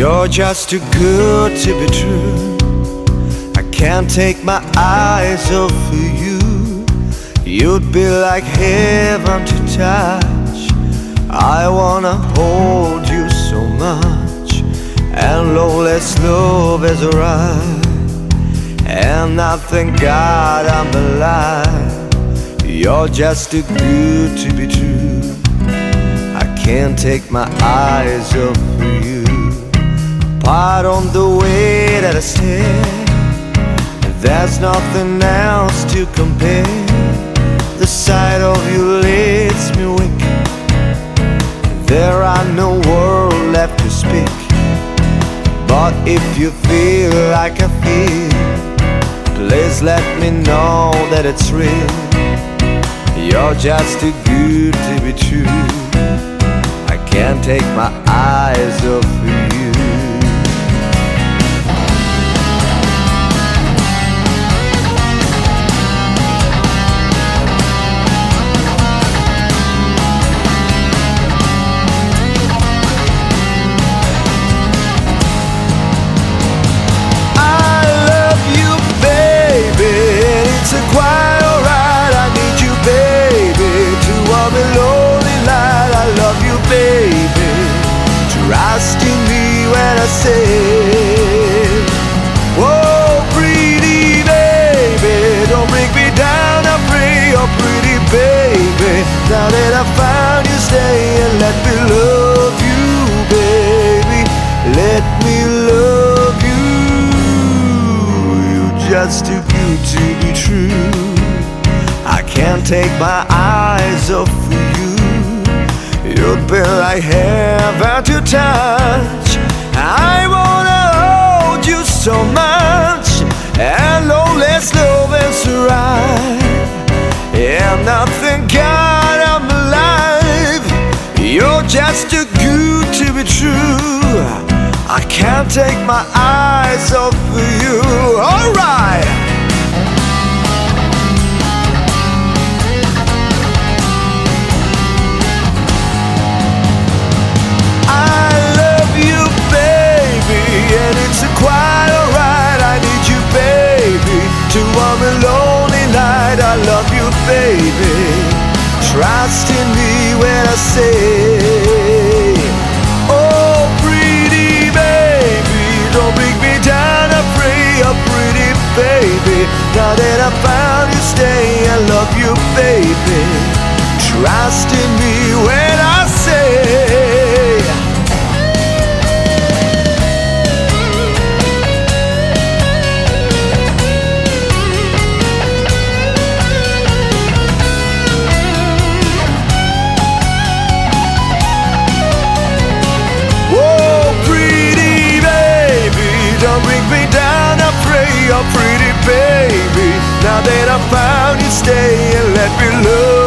You're just too good to be true. I can't take my eyes off of you. You'd be like heaven to touch. I wanna hold you so much, and lawless love is right. And I thank God I'm alive. You're just too good to be true. I can't take my eyes off of you. Pardon the way that I stare, there's nothing else to compare. The sight of you leaves me weak. There are no words left to speak. But if you feel like I feel, please let me know that it's real. You're just too good to be true. I can't take my eyes off of you. Trust in me when I say, oh, pretty baby, don't break me down, I pray, oh, pretty baby. Now that I found you, stay and let me love you, baby. Let me love you. You're just too good to be true. I can't take my eyes off of you. You'd be like heaven to touch. I wanna hold you so much, and lawless love is right. And I thank God I'm alive. You're just too good to be true. I can't take my eyes off of you. Alright. I love you, baby. Trust in me when I say, oh, pretty baby, don't break me down, I pray, oh, pretty baby. Now that I found you, stay, I love you, baby. Trust in me when I say, oh, pretty baby. Now that I found you, stay and let me love